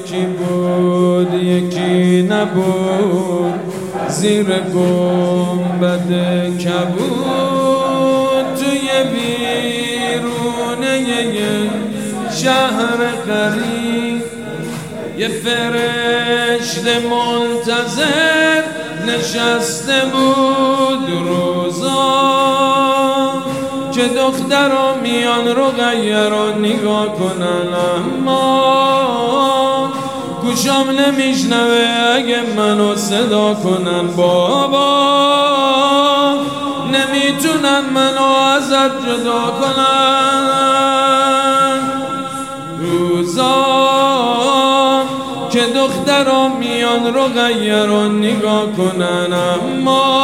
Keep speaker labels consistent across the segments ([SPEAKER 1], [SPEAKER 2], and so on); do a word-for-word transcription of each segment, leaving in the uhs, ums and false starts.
[SPEAKER 1] یکی بود یکی نبود، زیر گنبد کبود، توی بیرونه یه شهر غریب، یه فرشته منتظر نشسته بود روزا، که دخترا میان رقیه رو نگاه کنن، اما گوشام نمیشنوه اگه منو صدا کنن. بابا نمیتونن منو ازت جدا کنن. روزا که دخترا میان رقیه رو نگاه کنن، اما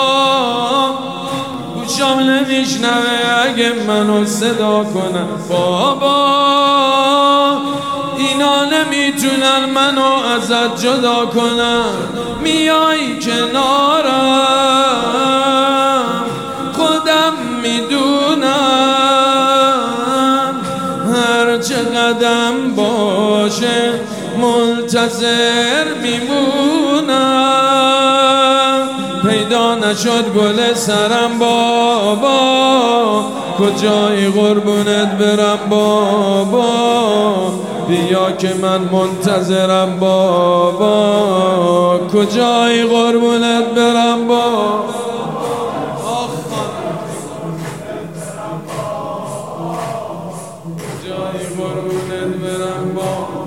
[SPEAKER 1] گوشام نمیشنوه اگه منو صدا کنن. بابا اینا نمیتونن منو ازت جدا کنن. میای کنارم خودم میدونم، هر چقدر باشه منتظر میمونم. پیدا نشد گل سرم بابا، کجای قربونت برم بابا، بیا که من منتظرم بابا، کجای قربونت برم بابا. کجای قربونت برم بابا.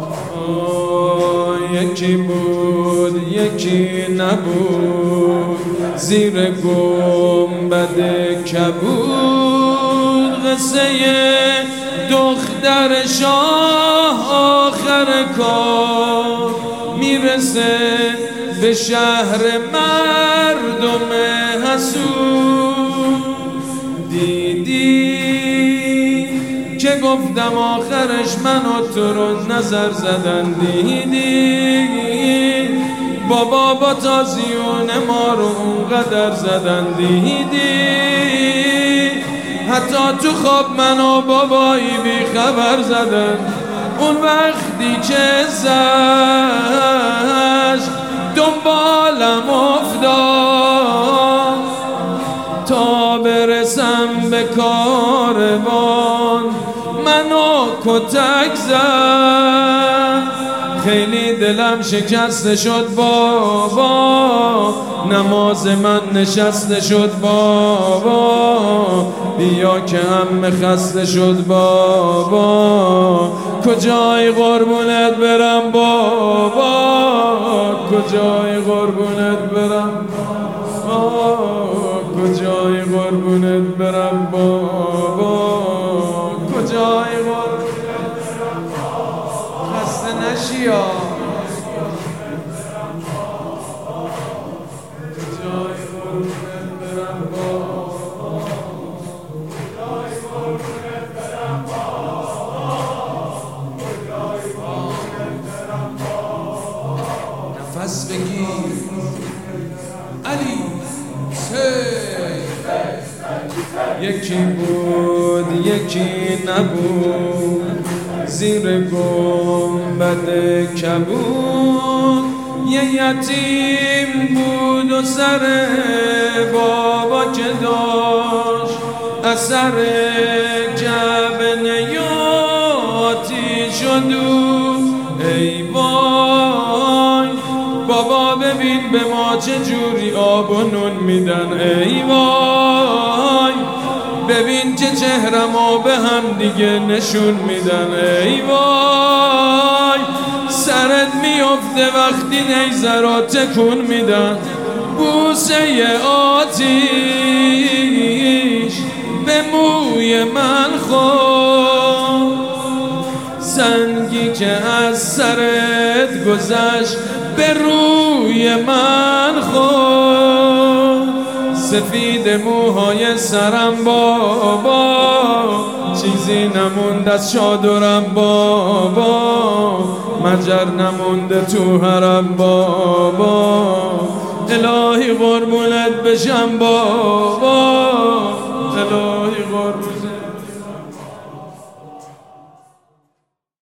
[SPEAKER 1] یکی بود یکی نبود، زیر گنبد کبود، قصه دختر شاه آخر کار میرسه به شهر مردم حسود. دیدی که گفتم آخرش من و تو رو نظر زدن، دیدی بابا با تازیون ما رو اونقدر زدن، دیدی حتی تو خواب من و بابایی بی خبر زدن. اون وقتی که زشت دنبالم افتاد تا برسم به کاروان، منو کتک زد. خیلی دلم شکسته شد بابا، نماز من نشسته شد بابا، بیا که همه خسته شد بابا، کجای قربونت برم بابا، کجای قربونت برم بابا، کجای قربونت برم بابا، کجای قربونت برم بابا. خسته نشی یا کجای قربونت برم بابا، کجای قربونت برم بابا، کجای قربونت برم بابا. نفس بگیر علی یکی بود یکی نبود، زیر گنبد کبود، یه یتیم بود و سر بابا که داشت اثر جبن یاتی شدو. ای وای بابا ببین به ما چه جوری آب و نون میدن، ای وای ببین چه چهرمو به هم دیگه نشون میدن، ای وای سرت میفته وقتی نیزه را تکون میدن. بوسه آتیش به موی من خورد، سنگی که از سرت گذشت به روی من خورد. سفید موهای سرم بابا، چیزی نموند از چادرم بابا، مجر نمونده تو حرم بابا، الهی قربونت بشم بابا،